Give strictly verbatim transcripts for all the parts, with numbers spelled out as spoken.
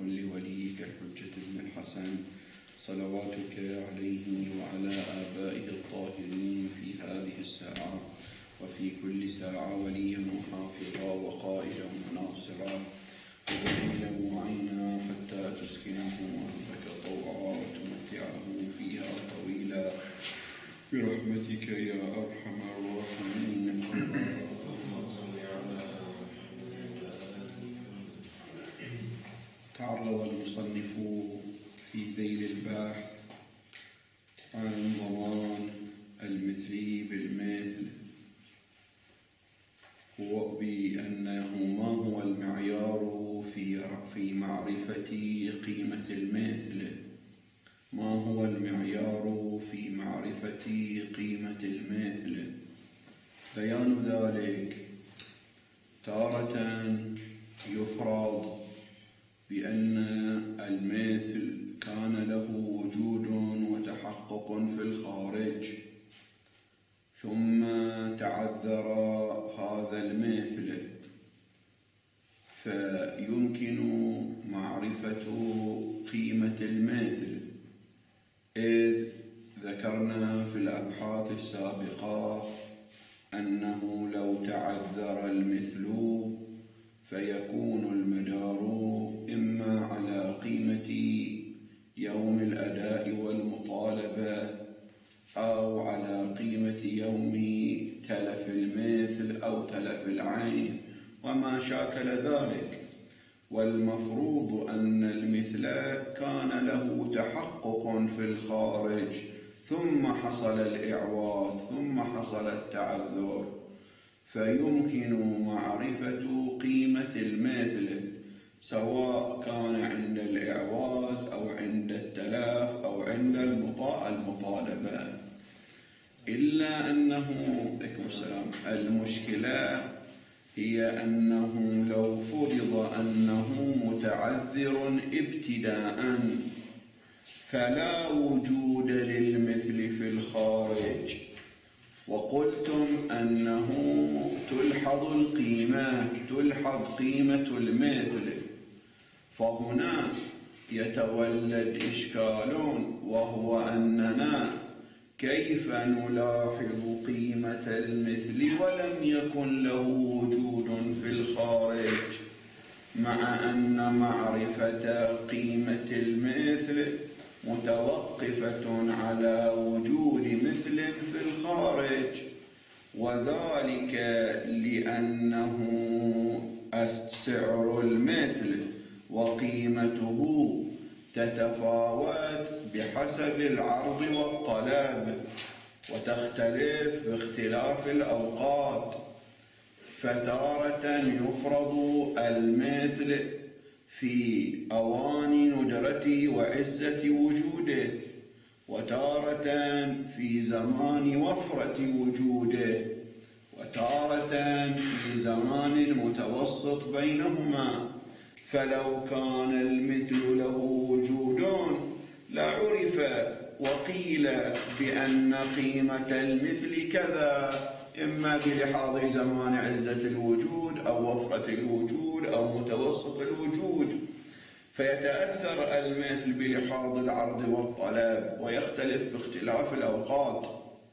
وكن لوليك الحجة بن الحسن صلواتك عليه وعلى آبائه الطاهرين في هذه الساعة وفي كل ساعة وليا وحافظا وقائدا وناصرا ووليا وعينا حتى تسكنه أرضك طوعا وتمتعه فيها طويلا برحمتك يا أرحم الراحمين. تعرض المصنف في ذيل البحث عن ضمان المثلي بالمثل هو بأنه ما هو المعيار في في معرفة قيمة المثل ما هو المعيار في معرفة قيمة المثل. بيان ذلك تارة يفرض بأن المثل كان له وجود وتحقق في الخارج ثم تعذر هذا المثل فيمكن معرفة قيمة المثل، إذ ذكرنا في الأبحاث السابقة أنه لو تعذر المثل فيكون المدار إما على قيمة يوم الأداء والمطالبة أو على قيمة يوم تلف المثل أو تلف العين وما شاكل ذلك. والمفروض أن المثل كان له تحقق في الخارج ثم حصل الإعواض ثم حصل التعذر، فيمكن معرفة قيمة المثل سواء كان عند الإعواز أو عند التلاف أو عند المطالبة. إلا أنه السلام المشكلة هي أنه لو فرض أنه متعذر ابتداء فلا وجود للمثل في الخارج، وقلتم أنه تلحظ القيمة تلحظ قيمة المثل، فهنا يتولد إشكال وهو أننا كيف نلاحظ قيمة المثل ولم يكن له وجود في الخارج، مع أن معرفة قيمة المثل متوقفة على وجود مثل في الخارج، وذلك لأنه سعر المثل وقيمته تتفاوت بحسب العرض والطلب وتختلف باختلاف الأوقات، فتارة يفرض المثل في أوان ندرة وعزة وجوده، وتارة في زمان وفرة وجوده، وتارة في زمان متوسط بينهما. فلو كان المثل له وجود لعرف وقيل بأن قيمة المثل كذا، إما بلحاظ زمان عزة الوجود أو وفرة الوجود أو متوسط الوجود، فيتأثر المثل بلحاظ العرض والطلب ويختلف باختلاف الأوقات.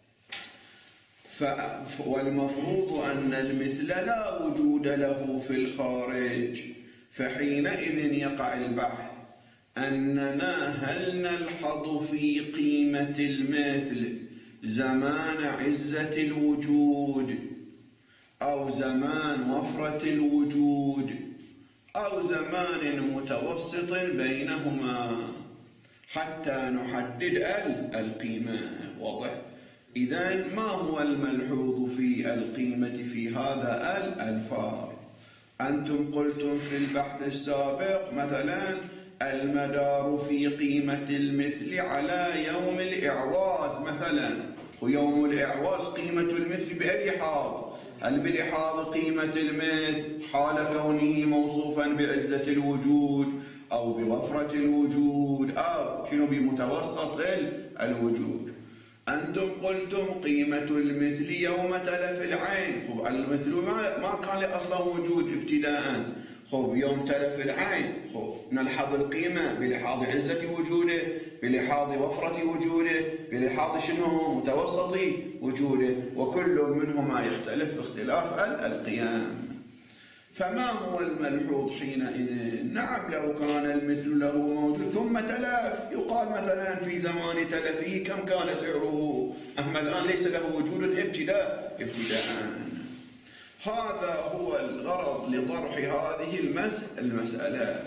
والمفروض أن المثل لا وجود له في الخارج، فحينئذ يقع البحث أننا هل نلحظ في قيمة المثل زمان عزة الوجود أو زمان وفرة الوجود أو زمان متوسط بينهما حتى نحدد القيمة. واضح؟ إذن ما هو الملحوظ في القيمة في هذا الفار؟ أنتم قلتم في البحث السابق مثلا المدار في قيمة المثل على يوم الإعواز مثلا، ويوم الإعواز قيمة المثل بأي حال؟ هل بلحاظ قيمة المثل حال كونه موصوفا بعزة الوجود أو بوفرة الوجود أو شنو بمتوسط الوجود؟ أنتم قلتم قيمة المثل يوم تلف العين، المثل ما كان له أصلا وجود ابتداء، خب يوم تلف العين خب نلحظ القيمة بلحاظ عزة وجوده، بلحاظ وفرة وجوده، بلحاظ شنو متوسط وجوده، وكل منهما يختلف باختلاف القيام. فما هو الملحوظ حينئذ؟ نعم لو كان المثل له موجود ثم تلف، يقال مثلا في زمان تلفه كم كان سعره، أما الآن ليس له وجود ابتداء ابتداء. هذا هو الغرض لطرح هذه المسألة.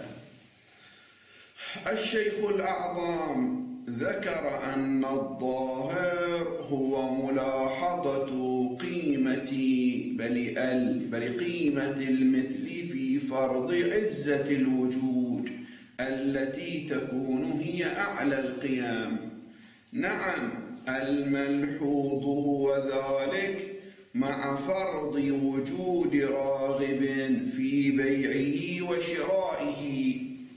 الشيخ الأعظم ذكر أن الظاهر هو ملاحظة قيمة بل, بل قيمة المثل في فرض عزة الوجود التي تكون هي أعلى القيام. نعم الملحوظ هو ذلك مع فرض وجود راغب في بيعه وشرائه،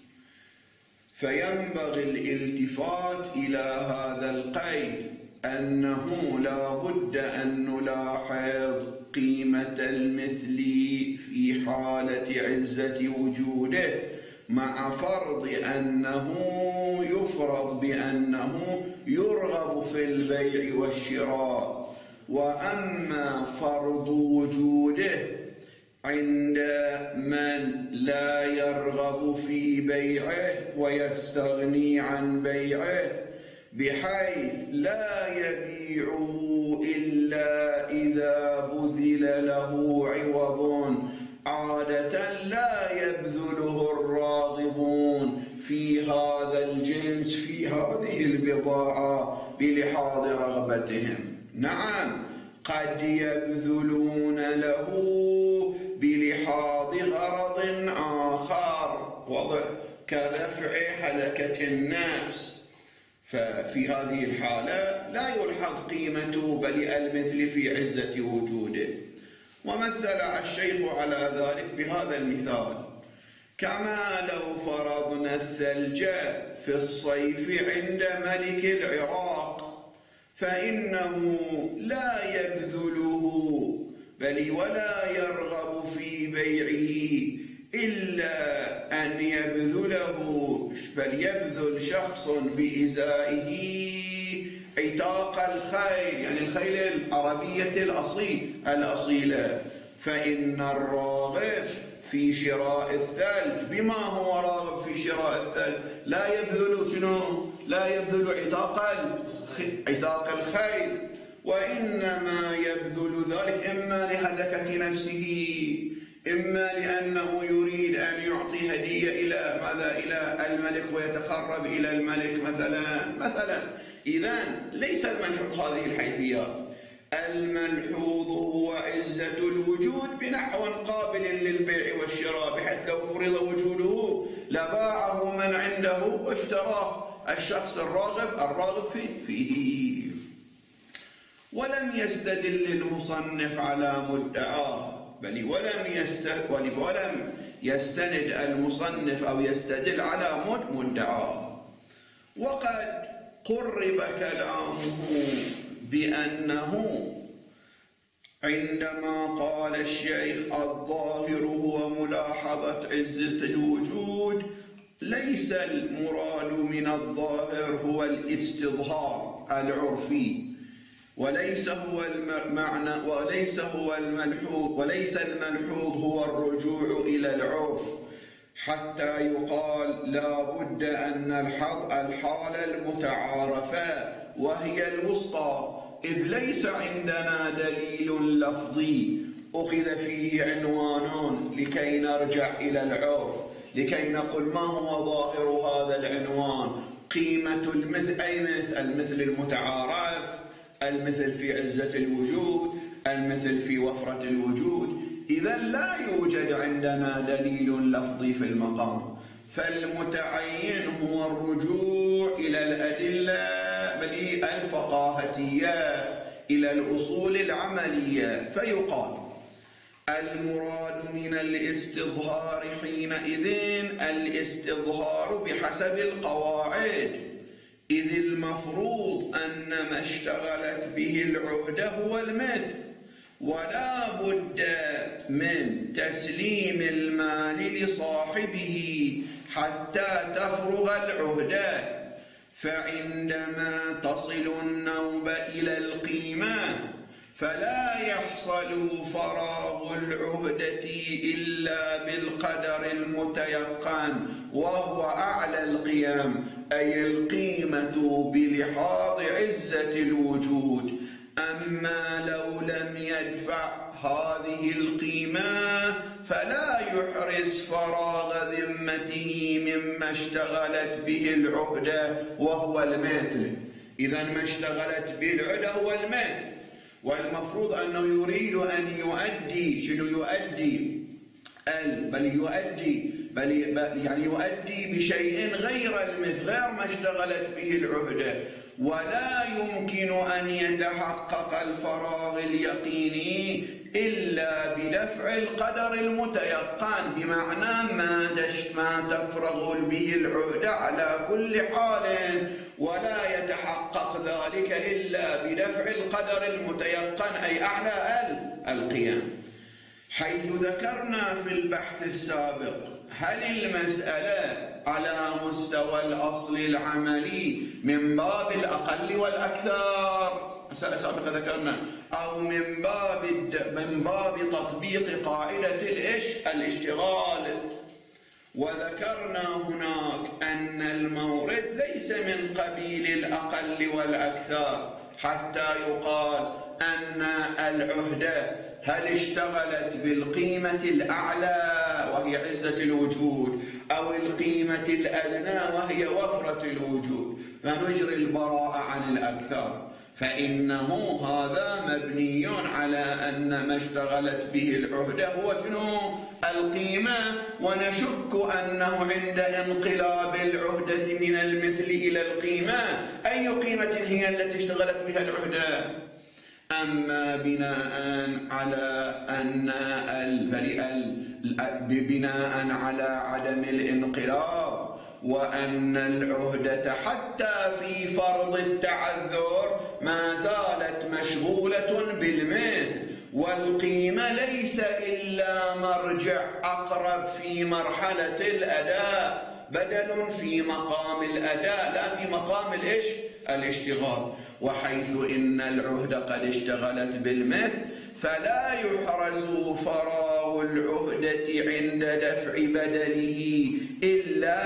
فينبغي الالتفات إلى هذا القيد أنه لا بد أن نلاحظ قيمة المثل في حالة عزة وجوده مع فرض أنه يفرض بأنه يرغب في البيع والشراء. وأما فرض وجوده عند من لا يرغب في بيعه ويستغني عن بيعه بحيث لا يبيعه إلا إذا بذل له عوض عادة لا يبذله الراغبون في هذا الجنس في هذه البضاعة بلحاظ رغبتهم. نعم قد يبذلون له بلحاظ غرض آخر وضع كرفع حلكة النفس، ففي هذه الحالة لا يلحظ قيمة بل المثل في عزة وجوده. ومثل الشيخ على ذلك بهذا المثال: كما لو فرضنا الثلج في الصيف عند ملك العراق فإنه لا يبذله بل ولا يرغب في بيعه إلا أن يبذله بل يبذل شخص بإزائه عتاق الخيل، يعني الخيل العربية الأصيل الأصيلة، فإن الراغب في شراء الثلج بما هو راغب في شراء الثلج لا يبذل شنو؟ لا يبذل عتاق عتاق الخيل، وإنما يبذل ذلك إما لهلكة نفسه، إما لأنه يريد أن يعطي هدية إلى ماذا؟ إلى الملك ويتقرب إلى الملك مثلا مثلا إذن ليس الملحوظ هذه الحيثيات. الملحوظ هو عزة الوجود بنحو قابل للبيع والشراء، بحيث لو فرض وجوده لباعه من عنده واشتراه الشخص الراغب الراغب فيه. ولم يستدل المصنف على مدعاه بل ولم ولم يستند المصنف أو يستدل على مدعاه. وقد قرب كلامه بأنه عندما قال الشيخ الظاهر هو ملاحظة عزة الوجود ليس المراد من الظاهر هو الاستظهار العرفي، وليس هو المعنى وليس هو الملحوظ وليس الملحوظ هو الرجوع إلى العرف حتى يقال لا بد أن نلحظ الحالة المتعارفة وهي الوسطى، إذ ليس عندنا دليل لفظي أخذ فيه عنوان لكي نرجع إلى العرف، لكي نقول ما هو ظاهر هذا العنوان. قيمة المثل أي مثل؟ المثل المتعارف، المثل في عزة الوجود، المثل في وفرة الوجود. إذا لا يوجد عندنا دليل لفظي في المقام، فالمتعين هو الرجوع إلى الأدلة بل الفقاهتية، إلى الأصول العملية. فيقال المراد من الاستظهار حينئذ الاستظهار بحسب القواعد، إذ المفروض أن ما اشتغلت به العهدة هو المثل، ولا بد من تسليم المال لصاحبه حتى تفرغ العهدة، فعندما تصل النوبة إلى القيمة فلا يحصل فراغ العهدة إلا بالقدر المتيقن وهو أعلى القيم، أي القيمة بلحاظ عزة الوجود. أما لو لم يدفع هذه القيمة فلا يحرز فراغ ذمته مما اشتغلت به العهدة وهو المثل. إذا ما اشتغلت به العهدة هو المثل، والمفروض أنه يريد أن يؤدي شنو يؤدي ال بل يؤدي بل يعني يؤدي بشيء غير المثل، غير ما اشتغلت به العهدة، ولا يمكن أن يتحقق الفراغ اليقيني إلا بدفع القدر المتيقن، بمعنى ما ما تفرغ به العهدة على كل حال، ولا يتحقق ذلك إلا بدفع القدر المتيقن أي أعلى القيم. حيث ذكرنا في البحث السابق هل المسألة على مستوى الأصل العملي من باب الأقل والأكثر، مسألة سابقة ذكرنا، أو من باب من باب تطبيق قاعدة الإش الاشتغال. وذكرنا هناك أن المورد ليس من قبيل الأقل والأكثر حتى يقال أن العهدة هل اشتغلت بالقيمة الأعلى وهي عزة الوجود أو القيمة الأدنى وهي وفرة الوجود، فنجري البراءة عن الأكثر، فإنه هذا مبني على أن ما اشتغلت به العهدة هو شنو؟ القيمة، ونشك أنه عند انقلاب العهدة من المثل إلى القيمة أي قيمة هي التي اشتغلت بها العهدة. أما بناء على أن بناء على عدم الانقلاب وأن العهدة حتى في فرض التعذر ما زالت مشغولة بالمثل، والقيمة ليس إلا مرجع أقرب في مرحلة الأداء، بدل في مقام الأداء لا في مقام الإيش؟ الاشتغال. وحيث إن العهدة قد اشتغلت بالمثل فلا يحرز فراغ العهدة عند دفع بدله إلا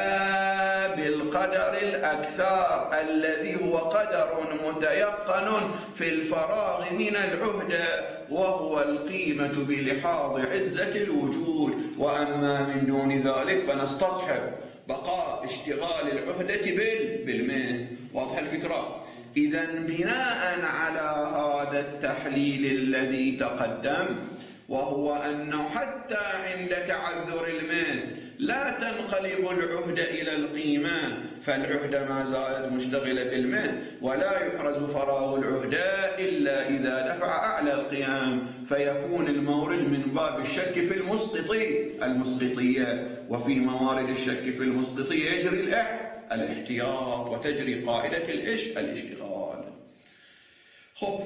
بالقدر الأكثر الذي هو قدر متيقن في الفراغ من العهدة وهو القيمة بلحاظ عزة الوجود. وأما من دون ذلك فنستصحب بقاء اشتغال العهدة بالمثل. واضح الفكرة؟ إذا بناء على هذا التحليل الذي تقدم، وهو أنه حتى عند تعذر المثل لا تنقلب العهدة إلى القيمة، فالعهدة ما زالت مشتغلة بالمثل، ولا يحرز فراغ العهدة إلا إذا دفع أعلى القيام، فيكون المورد من باب الشك في المسقطي المسقطية، وفي موارد الشك في المسقطية يجري الإح الاحتياط وتجري قاعدة الإيش؟ الاشتغال. خب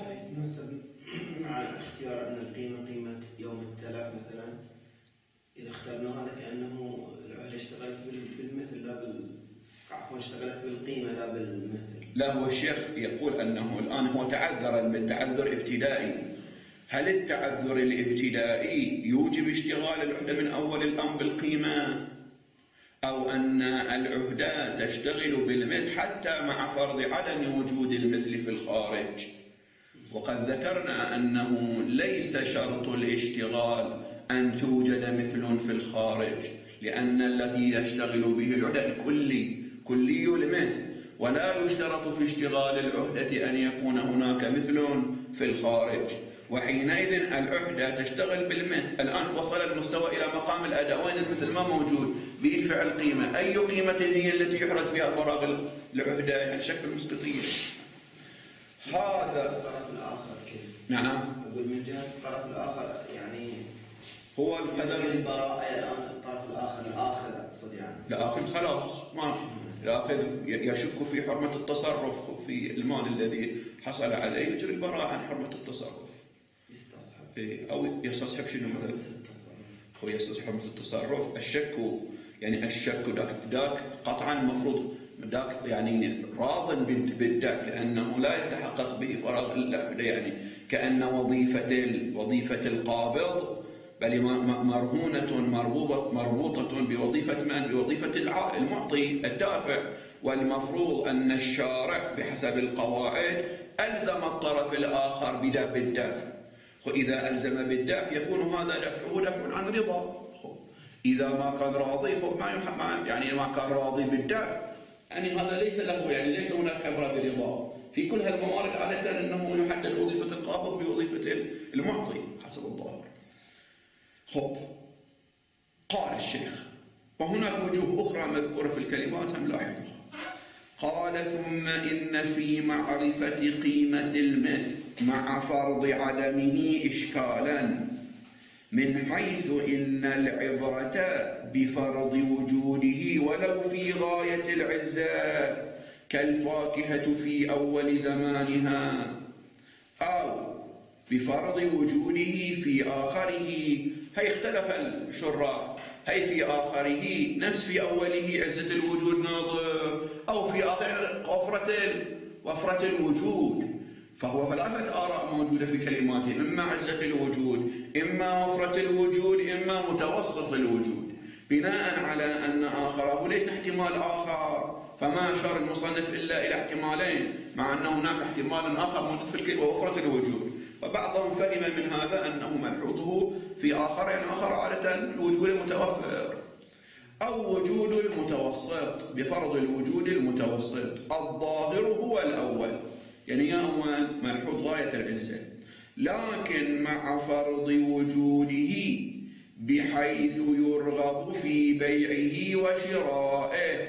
مع اختيار أن القيمة قيمة يوم التلاف مثلا، إذا اخترنا هذا كأنه العهدة اشتغلت بالمثل لا بال عفوا اشتغلت بالقيمة لا بالمثل. لا، هو الشيخ يقول أنه الآن هو تعذر بالتعذر ابتدائي. هل التعذر الابتدائي يوجب اشتغال العهدة من أول الأمر بالقيمة، أو أن العهدة تشتغل بالمثل حتى مع فرض عدم وجود المثل في الخارج؟ وقد ذكرنا أنه ليس شرط الاشتغال أن توجد مثل في الخارج، لأن الذي يشتغل به العهدة الكلي كلي المثل، ولا يشترط في اشتغال العهدة أن يكون هناك مثل في الخارج، وحينئذ العهدة تشتغل بالمثل. الآن وصل المستوى إلى مقام الأداء وين المثل ما موجود، بيدفع القيمة. أي قيمة هي التي يحرز فيها فراغ العهدة؟ يعني شكل مسقطية. هذا الطرف الآخر كيف؟ نعم. أقول من جهة الطرف الآخر يعني هو القدر البراءة الآن الطرف الآخر الآخر أقصد يعني الآخر خلاص ما الآخر يشك في حرمة التصرف في المال الذي حصل عليه، يجري البراءة عن حرمة التصرف. يستصحب أو يستصحب شنو مثلا؟ هو يستصحب مثل التصرف. الشك يعني الشك داك داك قطعا المفروض داك يعني راض بالدفع لأنه لا يتحقق به فراغ إلا يعني كأن وظيفة وظيفة القابض بل مرهونة مربوطة مربوطة بوظيفة من؟ بوظيفة المعطي الدافع. والمفروض أن الشارع بحسب القواعد ألزم الطرف الآخر بالدفع. وإذا ألزم بالدفع يكون هذا دفعه دفع عن رضا. إذا ما كان راضي ما يعني ما كان راضي بالدفع يعني هذا ليس له يعني ليس هناك عبرة برضا. في كل هالموارد عادة أنه يحدد وظيفة القابض بوظيفة المعطي حسب الظاهر. خب قال الشيخ وهناك وجوه أخرى مذكورة في الكلمات هم لاحظها. قال ثم إن في معرفة قيمة المثل مع فرض عدمه إشكالا من حيث إن العبرة بفرض وجوده ولو في غاية العزة كالفاكهة في أول زمانها أو بفرض وجوده في آخره. هي اختلف الشراح هي في آخره نفس في أوله عزة الوجود ناظر أو في آخر وفرة وفرة الوجود. فهو ثلاثة آراء موجودة في كلماته إما عزة الوجود إما وفرة الوجود إما متوسط الوجود بناء على أن آخره ليس احتمال آخر فما أشار المصنف إلا إلى احتمالين مع أن هناك احتمال آخر موجود في الكلمة وفرة الوجود. وبعضهم فهم من هذا أنه ملحوظه في آخر يعني آخر عادة الوجود المتوفر أو وجود المتوسط بفرض الوجود المتوسط. الظاهر هو الأول يعني هو ملحوظ غاية العزة لكن مع فرض وجوده بحيث يرغب في بيعه وشرائه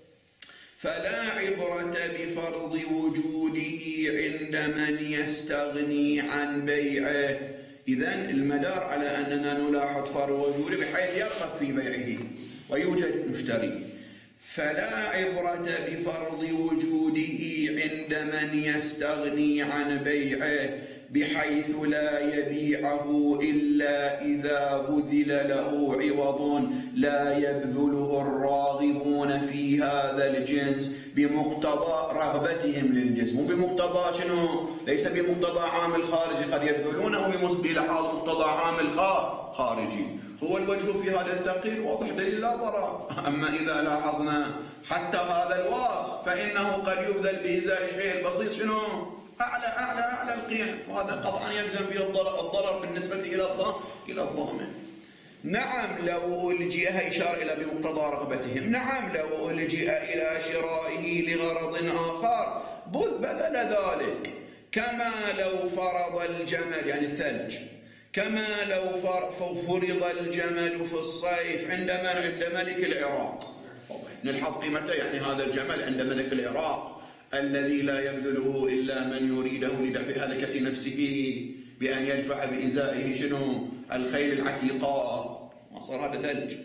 فلا عبرة بفرض وجوده عند من يستغني عن بيعه. إذن المدار على أننا نلاحظ فرض وجوده بحيث يرغب في بيعه ويوجد مشتري. فلا عبرة بفرض وجوده عند من يستغني عن بيعه بحيث لا يبيعه إلا إذا بذل له عوض لا يبذله الراغبون في هذا الجنس بمقتضى رغبتهم للجنس. مو بمقتضى شنو؟ ليس بمقتضى عامل خارجي قد يبذلونه بلحاظ مقتضى عامل خارجي. هو الوجه في هذا التقرير واضح دليل لا ضرر. أما إذا لاحظنا حتى هذا الوصف فإنه قد يبذل بإزاء شيء بسيط شنو؟ أعلى أعلى أعلى القيم وهذا قطعا يلزم به الضرر, الضرر بالنسبة إلى إلى الضامن. نعم لو ألجئ إشار إلى بمقتضى رغبتهم. نعم لو ألجئ إلى شرائه لغرض آخر بذل ذلك كما لو فرض الجمل يعني الثلج كما لو فرض الجمل في الصيف عند عند ملك العراق. نلحظ قيمته يعني هذا الجمل عند ملك العراق الذي لا يبذله إلا من يريده لدفع هلكة نفسه بأن يدفع بإزائه شنو الخيل العتيقة. ما صار هذا ثلج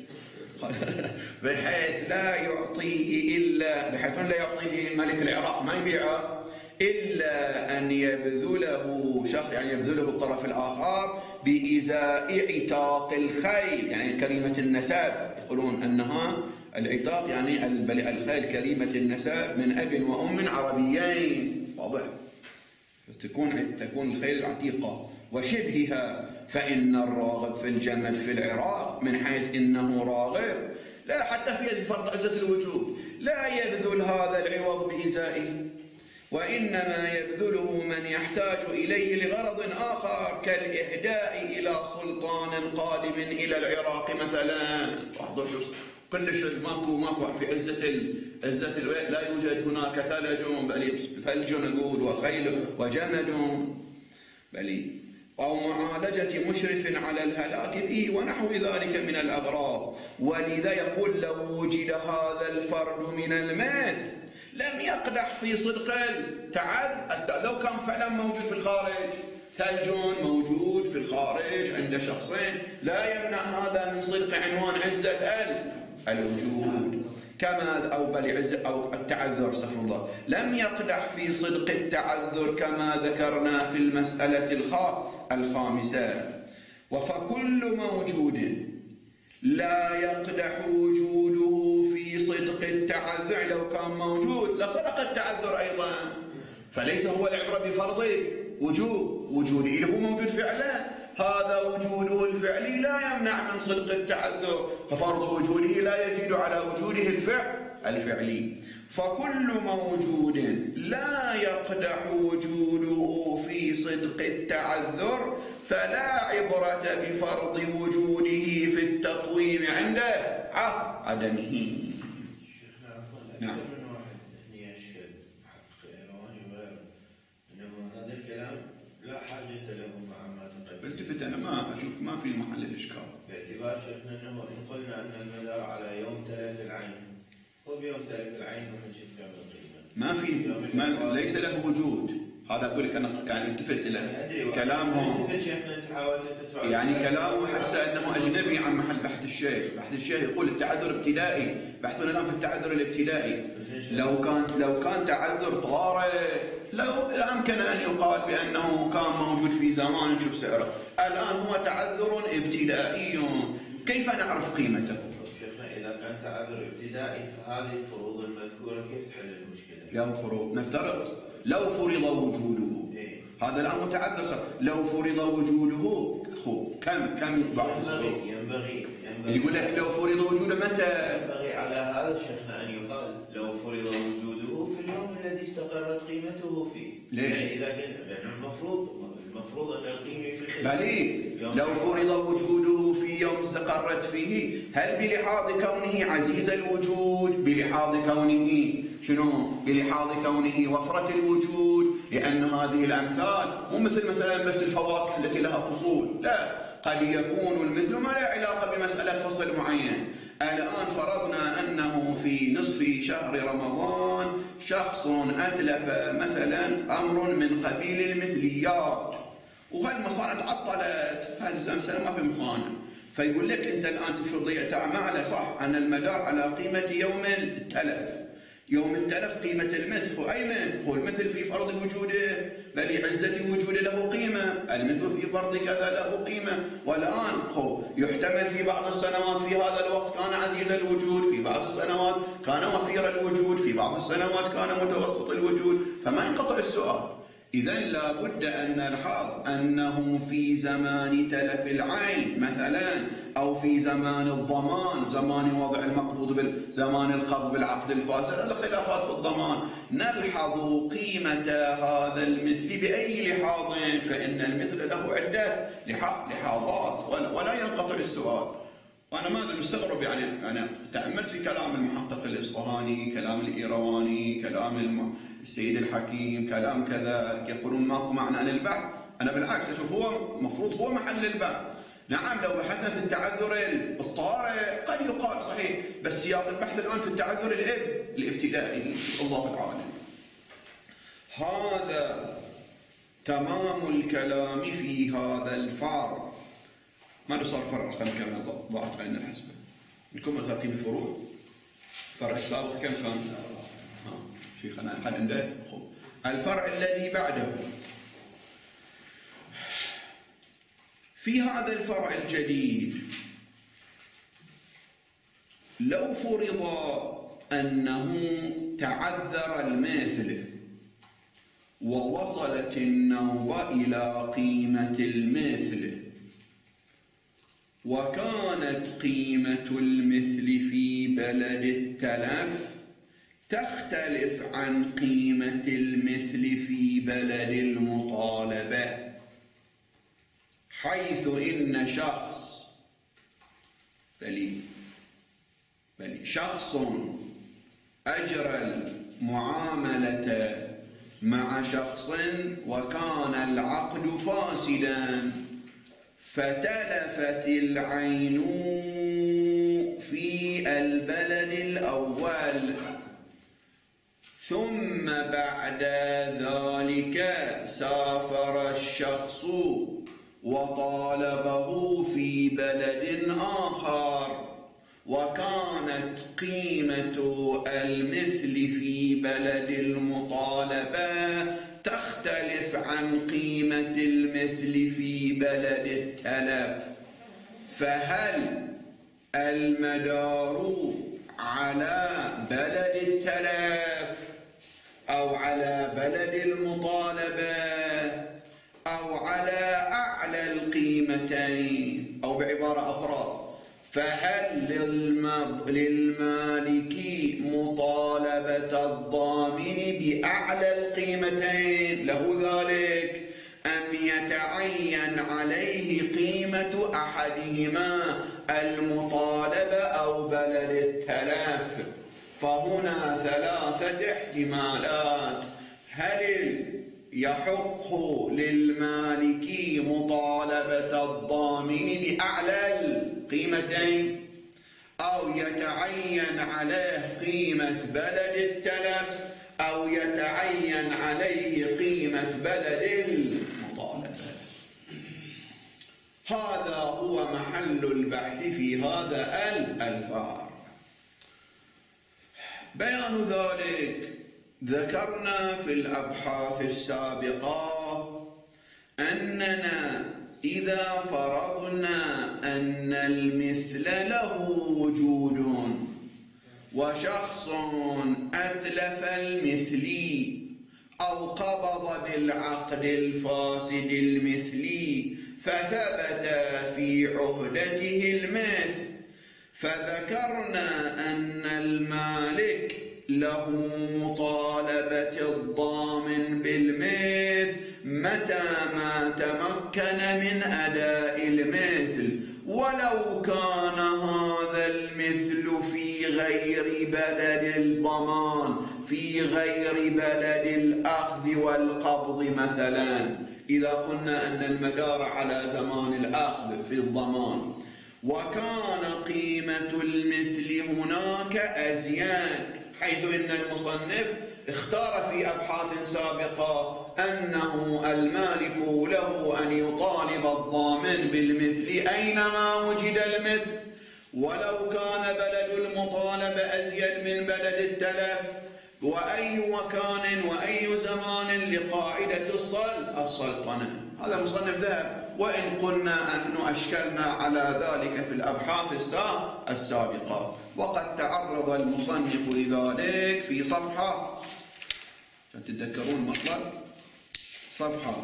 بحيث لا يعطيه إلا بحيث لا يعطيه ملك العراق ما يبيعه إلا أن يبذله شخص يعني يبذله الطرف الآخر بإزاء عتاق الخيل يعني كريمة النسب. يقولون أنها العتاق يعني الخيل كريمة النسب من أب وأم عربيين واضح تكون تكون الخيل العتيقة وشبهها. فإن الراغب في الجمل في العراق من حيث إنه راغب لا حتى في فرض عزة الوجود لا يبذل هذا العوض بإزائه وإنما يبذله من يحتاج إليه لغرض آخر كالإهداء إلى سلطان قادم إلى العراق مثلا. كل شيء ماكو ماكو في عزة عزة الوقت لا يوجد هناك ثلج بل ثلج نقول وخيل وجمل بل أو معالجة مشرف على الهلاك به ونحو ذلك من الأغراض. ولذا يقول لو وجد هذا الفرد من المال لم يقدح في صدق التعد لو كان فعلا موجود في الخارج. ثلج موجود في الخارج عند شخصين لا يمنع هذا من صدق عنوان عزة الوجود كما أو بل عزة أو التعذر استغفر الله. لم يقدح في صدق التعذر كما ذكرنا في المسألة الخامسة: وفكل موجود لا يقدح وجوده في صدق التعذر. لو كان موجود لصدق التعذر أيضا، فليس هو العبرة بفرض وجود وجوده إذا هو موجود فعلا. هذا وجوده الفعلي لا يمنع من صدق التعذر، ففرض وجوده لا يزيد على وجوده الفعل الفعلي. فكل موجود لا يقدح وجوده في صدق التعذر فلا عبرة بفرض وجوده في التقويم عند عدمه. نعم. لا حاجة له مع ما تقدم. بالتفت أنا ما أشوف ما في محل الإشكال. باعتبار شيخنا أنه إن قلنا أن المدار على يوم تلف العين، هو بيوم تلف العين ونشوف كم القيمة. ما في ما ليس له وجود. هذا أقول لك أنا يعني التفت إلى كلامهم. يعني كلامه حتى أنه أجنبي عن محل بحث الشيخ. بحث الشيخ يقول التعذر ابتدائي، بحثنا الآن في التعذر الابتدائي. لو كان لو كان تعذر طارئ لو أمكن أن يقال بأنه كان موجود في زمان نشوف سعره. الآن هو تعذر ابتدائي، كيف نعرف قيمته؟ شيخنا إذا كان تعذر ابتدائي فهذه الفروض المذكورة كيف تحل المشكلة؟ لا فروض. نفترض لو فرض وجوده، إيه؟ هذا الآن متعذر. لو فرض وجوده كم كم يطبع؟ ينبغي ينبغي ينبغي يقول لك لو فرض وجوده متى؟ ينبغي على هذا شيخنا أن يقال لو فرض وجوده في اليوم الذي استقرت قيمته فيه. ليش؟ يعني إذا كان لأن المفروض المفروض أن القيمة في خلال بلي لو فرض وجوده في يوم استقرت فيه، هل بلحاظ كونه عزيز الوجود، بلحاظ كونه شنو؟ بلحاظ كونه وفرة الوجود، لأن هذه الأمثال مو مثل مثلا بس الفواكه التي لها فصول، لا، قد يكون المثل ما له علاقة بمسألة فصل معين. الآن فرضنا أنه في نصف شهر رمضان شخص أتلف مثلا أمر من قبيل المثليات، وهالمصانع تعطلت، هالمسألة ما في مصانع، فيقول لك أنت الآن تفرض ضيعت أعماله. صح أن المدار على قيمة يوم التلف، يوم التلف قيمة المثل أي من هو المثل في فرض وجوده، بل عزة وجوده له قيمة، المثل في فرض كذا له قيمة. والآن هو يحتمل في بعض السنوات في هذا الوقت كان عزيز الوجود، في بعض السنوات كان وفير الوجود، في بعض السنوات كان متوسط الوجود، فما ينقطع السؤال. إذن لا بد أن نلحظ أنه في زمان تلف العين مثلا، أو في زمان الضمان، زمان وضع المقبوض بالزمان القبض بالعقد الفاسد، الخلافات في الضمان، نلحظ قيمة هذا المثل بأي لحاظ، فإن المثل له عدة لحاظات ولا ينقطع السؤال. وأنا ما مستغرب يعني أنا تأملت في كلام المحقق الإصفهاني، كلام الإيرواني، كلام السيد الحكيم، كلام كذا، يقولون ماكو معنى للبحث. أنا بالعكس أشوف هو مفروض هو محل البحث. نعم لو بحثنا في التعذر الطارئ قد يقال صحيح، بس سياق البحث الآن في التعذر الإب الابتدائي. الله العالم. هذا تمام الكلام في هذا الفرع. ما صار فرع؟ خلينا نكمل ضاعت بين الحسبة. نكمل ترتيب الفروع. الفرع السابق كم كان؟ ها شيخنا حد عنده؟ الفرع الذي بعده. في هذا الفرع الجديد لو فرض أنه تعذر المثل ووصلت النوبة إلى قيمة المثل، وكانت قيمة المثل في بلد التلف تختلف عن قيمة المثل في بلد المطالبة، حيث إن شخص بل بل شخص أجرى المعاملة مع شخص وكان العقد فاسدا، فتلفت العين في البلد الأول، ثم بعد ذلك سافر الشخص وطالبه في بلد آخر، وكانت قيمة المثل في بلد المطالبة تختلف عن عن قيمة المثل في بلد التلف، فهل المدار على بلد التلف أو على بلد المطالبة أو على أعلى القيمتين؟ أو بعبارة أخرى، فهل للمالك مطالبة الضامن بأعلى القيمتين له ذلك، أم يتعين عليه قيمة أحدهما المطالبة أو بلد التلف؟ فهنا ثلاثة احتمالات. هل يحق للمالك مطالبة الضامن بأعلى القيمتين، أو يتعين عليه قيمة بلد التلف، أو يتعين عليه قيمة بلد المطالبة؟ هذا هو محل البحث في هذا الفار. بيان ذلك ذكرنا في الأبحاث السابقة أننا إذا فرضنا أن المثل له وجود وشخص أتلف المثلي أو قبض بالعقد الفاسد المثلي فثبت في عهدته المثل، فذكرنا أن المالك له مطالبة الضامن بالمثل متى ما تمكن من أداء المثل، ولو كان هذا المثل في غير بلد الضمان، في غير بلد الأخذ والقبض. مثلا إذا قلنا أن المدار على زمان الأخذ في الضمان، وكان قيمة المثل هناك أزيد، حيث إن المصنف اختار في أبحاث سابقة أنه المالك له أن يطالب الضامن بالمثل أينما وجد المثل، ولو كان بلد المطالبة أزيد من بلد التلف، وأي مكان وأي زمان لقاعدة السلطنة. هذا المصنف ذهب، وإن قلنا أن أشكلنا على ذلك في الأبحاث السابقة، وقد تعرض المصنف لذلك في صفحة، تتذكرون المطلب، صفحة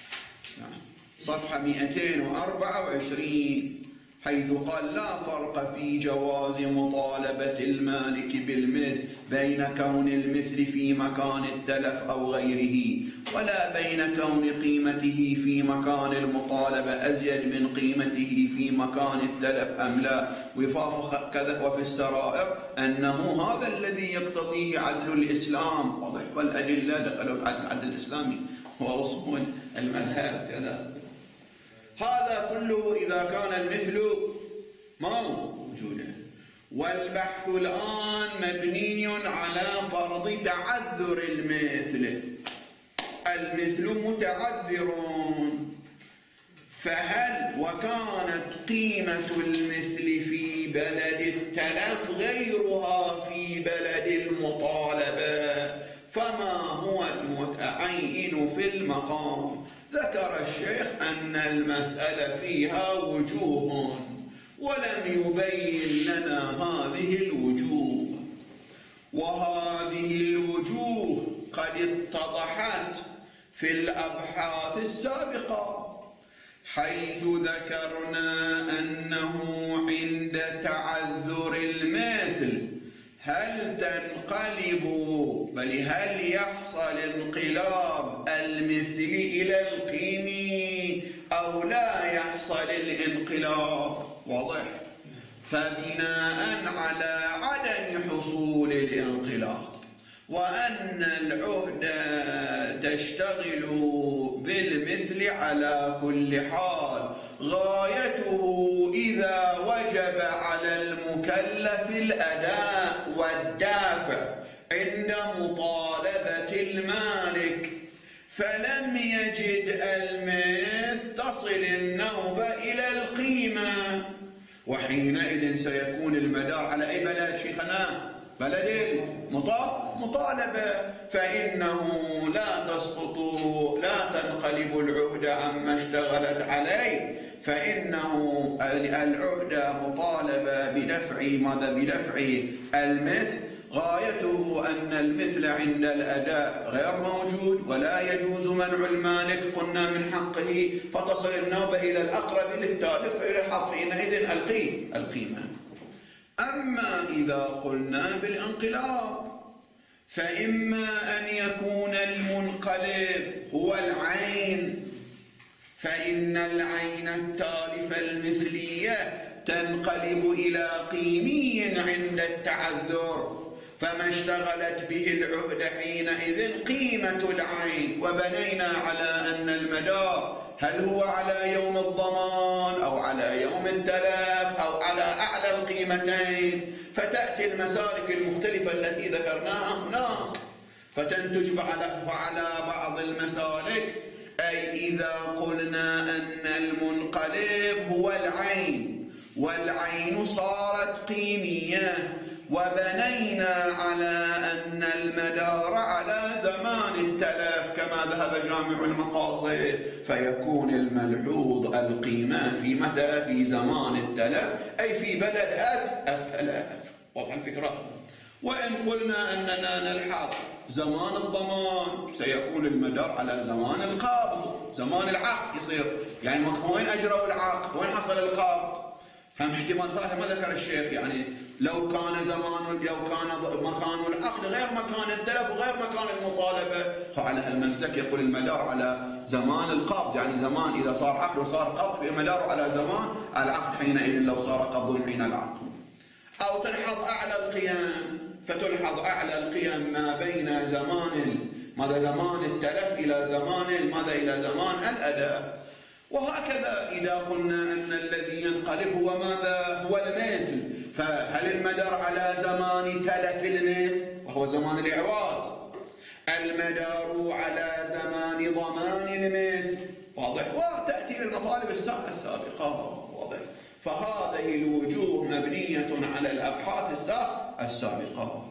صفحة مئتين وأربعة وعشرين، حيث قال: لا فرق في جواز مطالبة المالك بالمثل بين كون المثل في مكان التلف أو غيره، ولا بين كون قيمته في مكان المطالبة أزيد من قيمته في مكان التلف أم لا. وفاق كذا وفي السرائر أنه هذا الذي يقتضيه عدل الإسلام، والأدلة دخلوا العدل الإسلامي هو أصول المذهب كذا. هذا كله إذا كان المثل ما موجودا. والبحث الآن مبني على فرض تعذر المثل. المثل متعذر، فهل وكانت قيمة المثل في بلد التلف غيرها في بلد المطالبة، فما هو المتعين في المقام؟ ذكر الشيخ أن المسألة فيها وجوه، ولم يبين لنا هذه الوجوه، وهذه الوجوه قد اتضحت في الأبحاث السابقة، حيث ذكرنا أنه عند تعذر المثل هل تنقلب، بل هل يحصل انقلاب المثل إلى القيم أو لا يحصل الانقلاب؟ واضح. فبناء على عدم حصول الانقلاب وأن العهدة تشتغل بالمثل على كل حال، غايته إذا وجب على المكلف الأداء والدافع عند مطالبة المالك فلم يجد المثل تصل النوبة إلى القيمة، وحينئذ سيكون المدار على أي بلد شيخنا؟ بلد المطالبة. مطالبة، فإنه لا تسقط لا تنقلب العهدة عما اشتغلت عليه، فإنه العهدة مطالبة بدفع ماذا؟ بدفع المثل. غايته أن المثل عند الأداء غير موجود ولا يجوز منع المالك قلنا من حقه، فتصل النوبة إلى الأقرب للتالف فيلحظ حينئذ القيمة. أما إذا قلنا بالانقلاب فإما أن يكون المنقلب هو العين، فإن العين التالفة المثلية تنقلب إلى قيمي عند التعذر، فما اشتغلت به العهدة حينئذ قيمة العين، وبنينا على أن المدار هل هو على يوم الضمان أو على يوم التلف أو على أعلى القيمتين، فتأتي المسالك المختلفة التي ذكرناها هناك فتنتج على بعض المسالك. أي إذا قلنا أن المنقلب هو العين والعين صارت قيمية، وبنينا على أن المدار على زمان التلف كما ذهب جامع المقاصد، فيكون الملحوظ القيمة في متى؟ في زمان التلف، أي في بلد التلف. واضح الفكرة؟ وإن قلنا أننا نلحظ زمان الضمان سيكون المدار على زمان القبض، زمان العقد يصير، يعني وين أجروا العقد؟ وين حصل القبض؟ هم احتمال ثالث ما ذكر الشيخ، يعني لو كان زمان لو كان مكان العقد غير مكان التلف وغير مكان المطالبة، فعلى المسلك يقول المدار على زمان القبض، يعني زمان إذا صار عقد وصار قبض في مدار على زمان العقد حينئذ لو صار قبض حين العقد. أو تلحظ أعلى القيم، فتلحظ أعلى القيم ما بين زمان ماذا زمان التلف إلى زمان ماذا إلى زمان الأداء. وهكذا إذا قلنا أن الذي ينقلب هو ماذا؟ هو المثل، فهل المدار على زمان تلف المثل وهو زمان الإعواض؟ المدار على زمان ضمان المثل، واضح؟ وتأتي للمطالب السابقة، واضح؟ فهذه الوجوه مبنية على الأبحاث السابقة.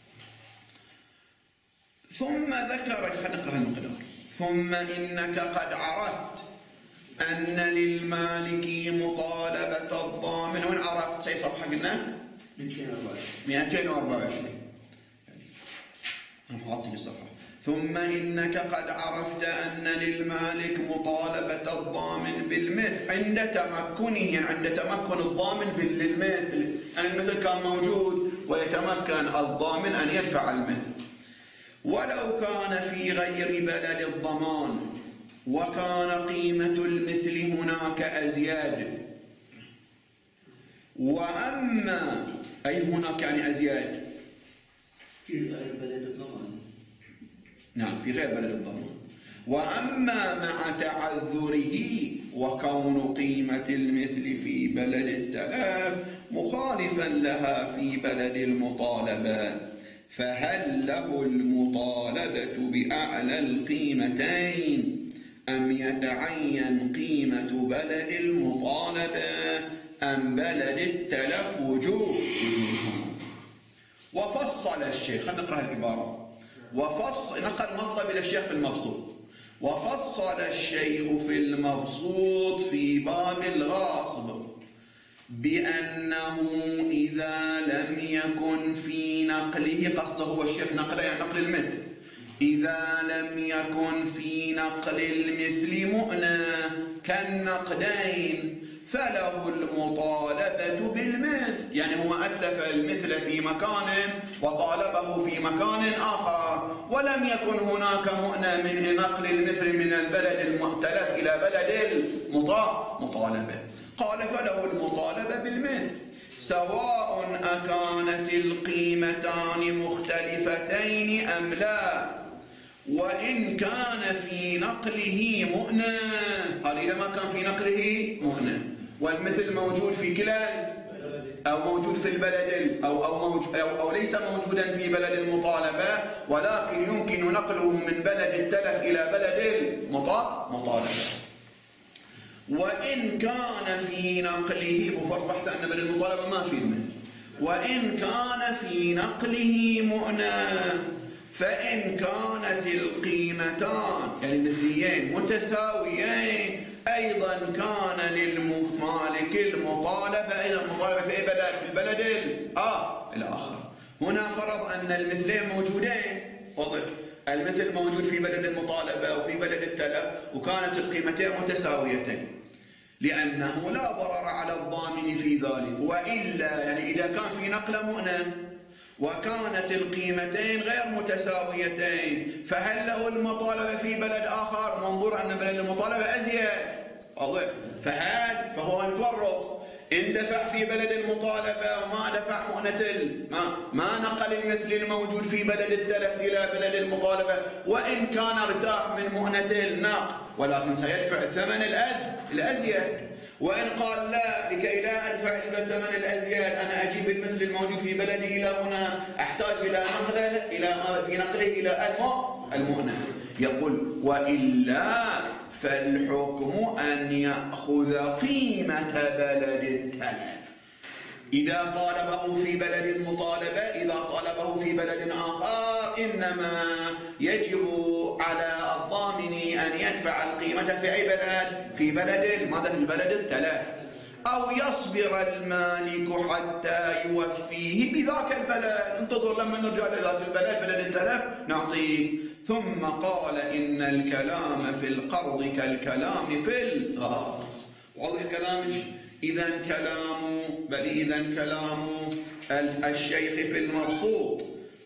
ثم ذكر، خلينا نقرأ المقدار. ثم إنك قد عرفت أن للمالك مطالبة الضامن. وين عرفت؟ سي صفحة قلنا مئتين وأربعة وعشرين. نحط لي الصفحة. ثم إنك قد عرفت أن للمالك مطالبة الضامن بالمثل عند تمكنه، يعني عند تمكن الضامن بالمثل، أن المثل كان موجود ويتمكن الضامن أن يدفع المثل، ولو كان في غير بلد الضمان وكان قيمة المثل هناك أزياد. وأما أي هناك يعني أزياد في غير بلد الضمان، نعم في غير بلد الضمان. وأما مع تعذره وكون قيمة المثل في بلد التلف مخالفا لها في بلد المطالبة، فهل له المطالبة بأعلى القيمتين أم يتعين قيمة بلد المطالبة أم بلد التلف وجوه؟ وفصل الشيخ، خلينا نقرأ العبارة. وفصل نقل مطلب إلى الشيخ في المبسوط. وفصل الشيخ في المبسوط في باب الغاصب بأنه إذا لم يكن في نقله، قصده هو الشيخ نقله يعني نقل المثل، إذا لم يكن في نقل المثل مؤنى كالنقدين فله المطالبة بالمثل، يعني هو أتلف المثل في مكان وطالبه في مكان آخر ولم يكن هناك مؤنى من نقل المثل من البلد المختلف إلى بلد المطالبة. قال فله المطالبة بالمثل سواء أكانت القيمتان مختلفتين أم لا، وإن كان في نقله مؤنى. قال إذا ما كان في نقله مؤنى والمثل موجود في كلا أو موجود في البلد أو, أو, موجود أو, أو ليس موجودا في بلد المطالبة ولكن يمكن نقله من بلد التلف إلى بلد المطالبة، وإن كان في نقله بفرض بحث أن بلد المطالبة ما في المثل، وإن كان في نقله مؤنى، فإن كانت القيمتان يعني المثليين متساويين أيضا كان للمالك المطالبة أيضا مطالبة في أي بلد؟ في البلد الآخر الآخر. هنا فرض أن المثلين موجودين، وضع المثل موجود في بلد المطالبة وفي بلد التلف، وكانت القيمتين متساويتين، لأنه لا ضرر على الضامن في ذلك. وإلا يعني إذا كان في نقل مؤنى وكانت القيمتين غير متساويتين، فهل له المطالبة في بلد آخر؟ منظور أن بلد المطالبة أزيد، واضح؟ فهل فهو يتورط إن دفع في بلد المطالبة وما دفع مؤنة ما, ما نقل المثل الموجود في بلد التلف إلى بلد المطالبة، وإن كان ارتاح من مؤنة النقل ولكن سيدفع الثمن الأزيد. وإن قال لا، لكي لا أدفع الثمن الأزيد أنا أجيب المثل الموجود في بلدي إلى هنا، أحتاج إلى نقله إلى في نقله إلى المؤنة. يقول وإلا فالحكم أن يأخذ قيمة بلد التلف إذا طالبه في بلد المطالبة. إذا طالبه في بلد آخر إنما يجب على الضامن أن يدفع القيمة في أي بلد؟ في بلد ماذا؟ في البلد التلف. أو يصبر المالك حتى يوفيه بذاك البلد، انتظر لما نرجع لذاك البلد بلد التلف نعطيه. ثم قال إن الكلام في القرض كالكلام في الغرض. واضح الكلام؟ إذا كلام بل إذا كلام الشيخ في المبسوط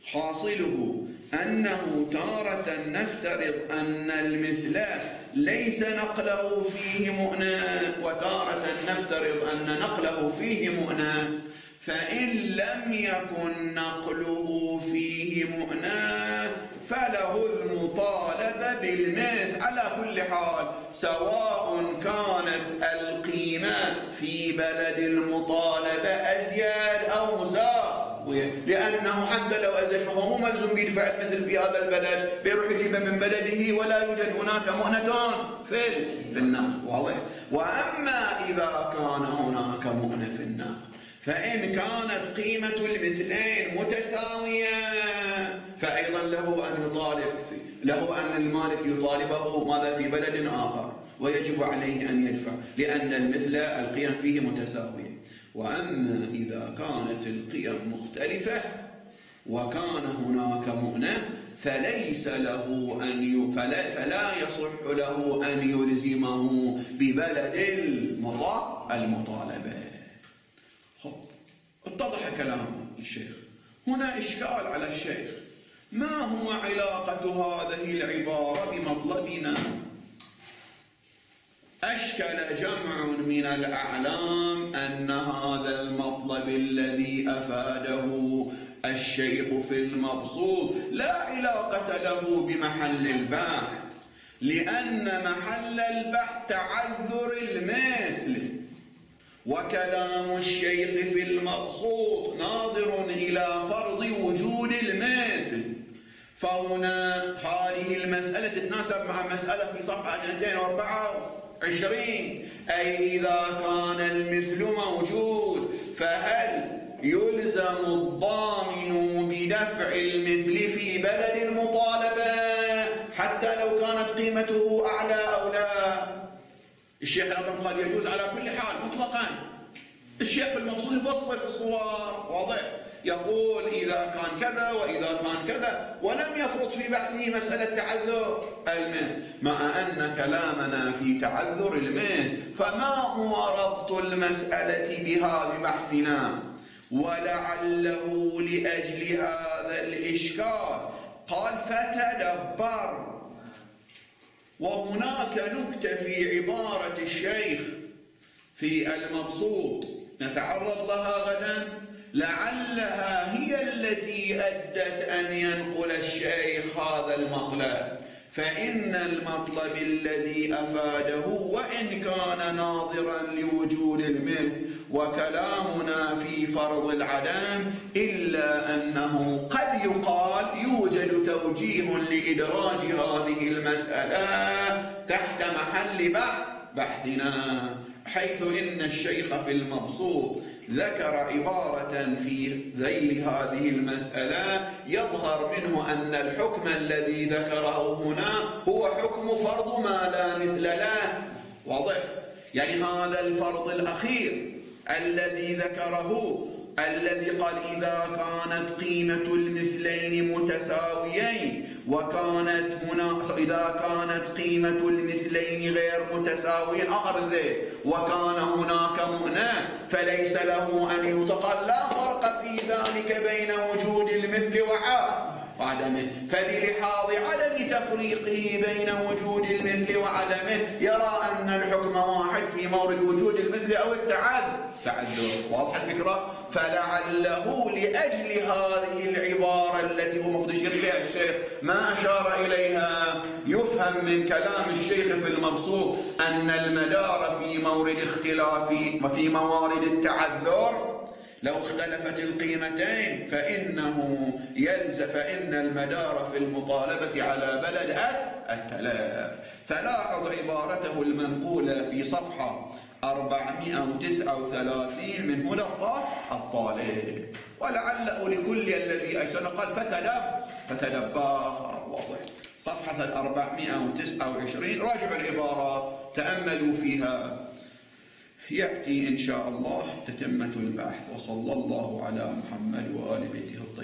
حاصله أنه تارة نفترض أن المثل ليس نقله فيه مؤنى، وتارة نفترض أن نقله فيه مؤنى. فإن لم يكن نقله فيه مؤنى فله المطالبة بالمثل على كل حال، سواء كانت القيمة في بلد المطالبة أزيد أو مساوية، لأنه حتى لو أزيد فهو مو ملزم بيدفع المثل في هذا البلد، بيروح يجيبه من بلده ولا يوجد هناك مؤنة في النقل. واضح؟ وأما إذا كان هناك مؤنة في النقل فإن كانت قيمة المثلين متساوية فأيضا له أن يطالب له أن المالك يطالبه ماذا؟ في بلد آخر، ويجب عليه أن يدفع لأن المثل القيم فيه متساوية. وأما إذا كانت القيم مختلفة وكان هناك مؤنة فليس له أن فلا, فلا يصح له أن يلزمه ببلد المطالبة. اتضح كلام الشيخ. هنا إشكال على الشيخ، ما هو علاقة هذه العبارة بمطلبنا؟ أشكل جمع من الأعلام أن هذا المطلب الذي أفاده الشيخ في المبسوط لا علاقة له بمحل البحث، لأن محل البحث تعذر المثل، وكلام الشيخ في المبسوط ناظر إلى فرض وجود المثل. فهنا هذه المسألة تتناسب مع مسألة في صفحة مئتين وأربعة وعشرين، أي إذا كان المثل موجود فهل يلزم الضامن بدفع المثل في بلد المطالبة حتى لو كانت قيمته أعلى أو لا؟ الشيخ الأطم قال يجوز على كل حال مطلقا. الشيخ في المبسوط يفصل في الصور، واضح، يقول إذا كان كذا وإذا كان كذا، ولم يفرض في بحثه مسألة تعذر المثل، مع أن كلامنا في تعذر المثل. فما هو ربط المسألة بها ببحثنا؟ ولعله لأجل هذا الإشكال قال فتدبر. وهناك نكتة في عبارة الشيخ في المبسوط نتعرض لها غدا، لعلها هي التي أدت أن ينقل الشيخ هذا المطلب. فإن المطلب الذي أفاده وإن كان ناظرا لوجود المثل وكلامنا في فرض العدم، إلا أنه قد يقال يوجد توجيه لإدراج هذه المسألة تحت محل بحثنا، حيث إن الشيخ في المبسوط ذكر عبارة في ذيل هذه المسألة يظهر منه أن الحكم الذي ذكره هنا هو حكم فرض ما لا مثل له. واضح؟ يعني هذا الفرض الأخير الذي ذكره، الذي قال إذا كانت قيمة المثلين متساويين وكانت هنا إذا كانت قيمة المثلين غير متساويين آخر ذي وكان هناك مؤنى فليس له أن يتقال. لا فرق في ذلك بين وجود المثل وعدمه، فبلحاظ عدم تفريقه بين وجود المثل وعدمه يرى أن الحكم واحد في مورد وجود المثل أو التعدد. واضح الفكرة؟ فلعله لأجل هذه العبارة التي هو مقدشر بها الشيخ ما أشار إليها يفهم من كلام الشيخ في المبسوط أن المدار في مورد اختلاف وفي موارد التعذر لو اختلفت القيمتين فإنه يلزم فإن المدار في المطالبة على بلد التلاف. فلاحظ عبارته المنقولة في صفحة أربعمائة وتسعة وثلاثين من هدى الطالب، ولعله لكل الذي أشار قال فتدب فتدبر. واضح. صفحة أربعمائة وتسعة وعشرين راجعوا العبارة تأملوا فيها، يأتي إن شاء الله تتمة البحث. وصلى الله على محمد وآل بيته.